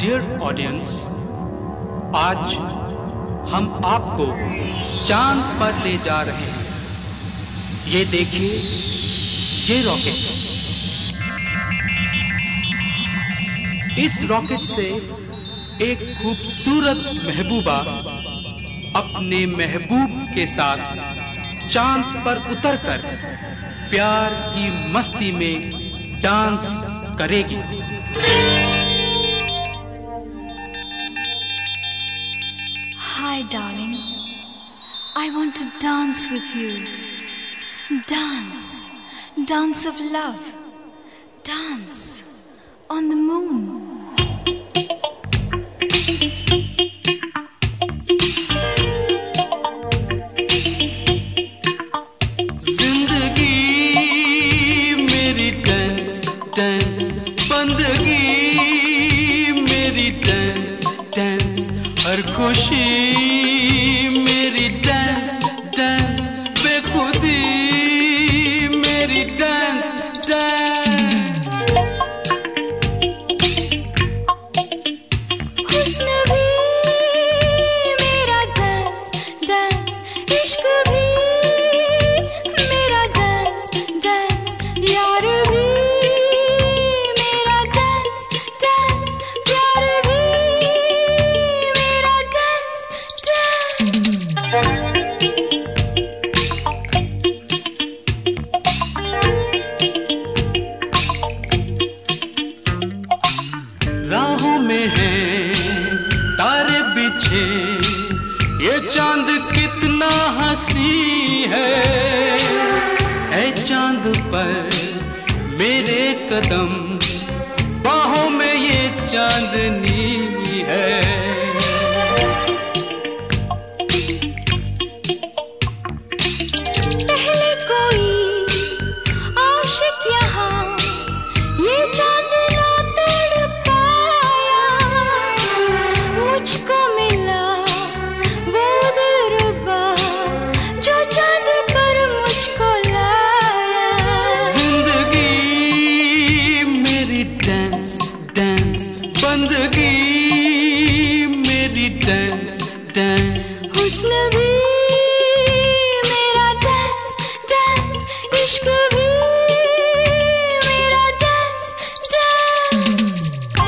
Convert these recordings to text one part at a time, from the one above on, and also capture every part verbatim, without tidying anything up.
Dear audience, आज हम आपको चांद पर ले जा रहे हैं। ये देखिए, ये रॉकेट। इस रॉकेट से एक खूबसूरत महबूबा अपने महबूब के साथ चांद पर उतरकर प्यार की मस्ती में डांस करेगी। Hi darling, I want to dance with you. Dance, dance of love. Dance on the moon. जिंदगी मेरी डांस डांस, बंदगी मेरी डांस डांस, हर खुशी मेरी डांस डांस, बेखुदी मेरी डांस डांस। हुस्न भी मेरा डांस डांस, इश्क भी मेरा डांस डांस, यार भी मेरा डांस डांस, प्यार भी मेरा डांस डांस। राहों में हैं तारे बिछे, ये चांद कितना हंसी है। है चांद पर मेरे कदम, बाहों में ये चांदनी है। पहले कोई आशिक यहाँ ये चांद ना तोड़ पाया, मुझको मिला वो दिलरुबा जो चांद पर मुझको लाया। जिंदगी मेरी डांस डांस, बंदगी मेरी डांस डांस। हुस्न भी मेरा डांस डांस, इश्क भी मेरा डांस डांस।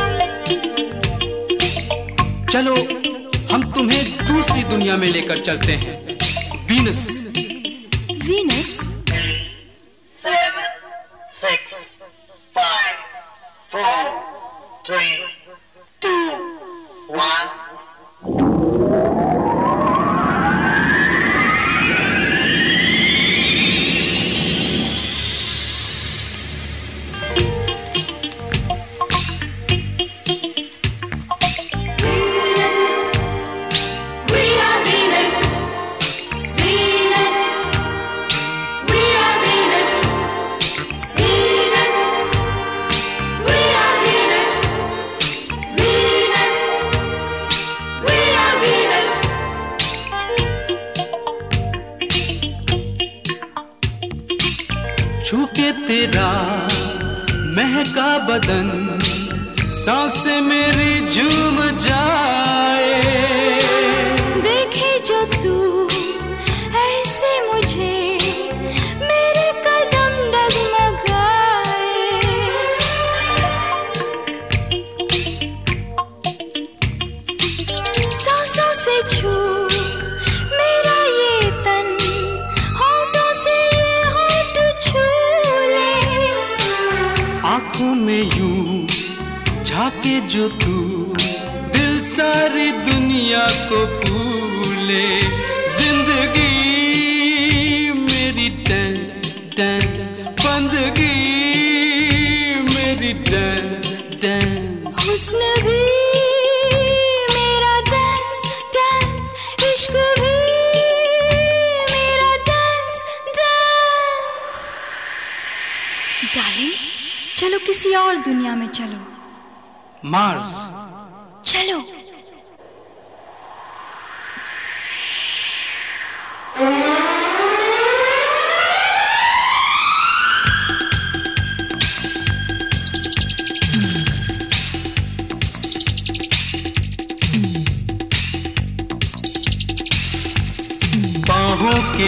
चलो हम तुम्हें दूसरी दुनिया में लेकर चलते हैं, Venus. Venus, Seven, six, five, four, three, two, one. we are Venus, Venus, we are Venus, Venus, we are Venus, Venus, we are Venus. छू के तेरा महका बदन, सांसें मेरी झूम जाए। देखे जो तू ऐसे मुझे, मेरे कदम डगमगाए। सांसों से छू मेरा ये तन, होठों से ये होठ छू ले। आंखों में यूं झाके जो तू, दिल सारी दुनिया को भूले। जिंदगी मेरी डांस डांस, बंदगी मेरी डांस डांस। हुस्न भी मेरा डांस डांस, इश्क भी मेरा डांस डांस। डार्लिंग, चलो किसी और दुनिया में चलो। मार्स। चलो। आँखों के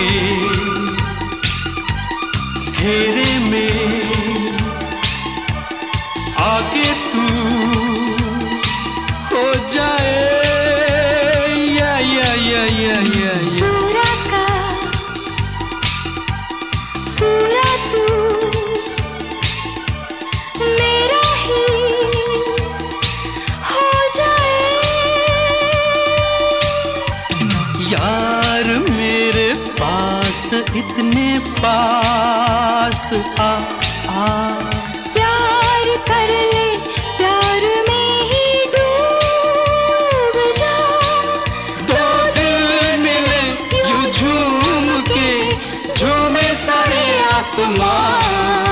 घेरे में आके तू हो जाए या या या या या या पूरा का पूरा तू मेरा ही हो जाए। यार मेरे पास इतने पास आ आ प्यार कर ले प्यार में ही डूब जा। दो दिल मिले यूं झूम के झूमे सारे आसमां।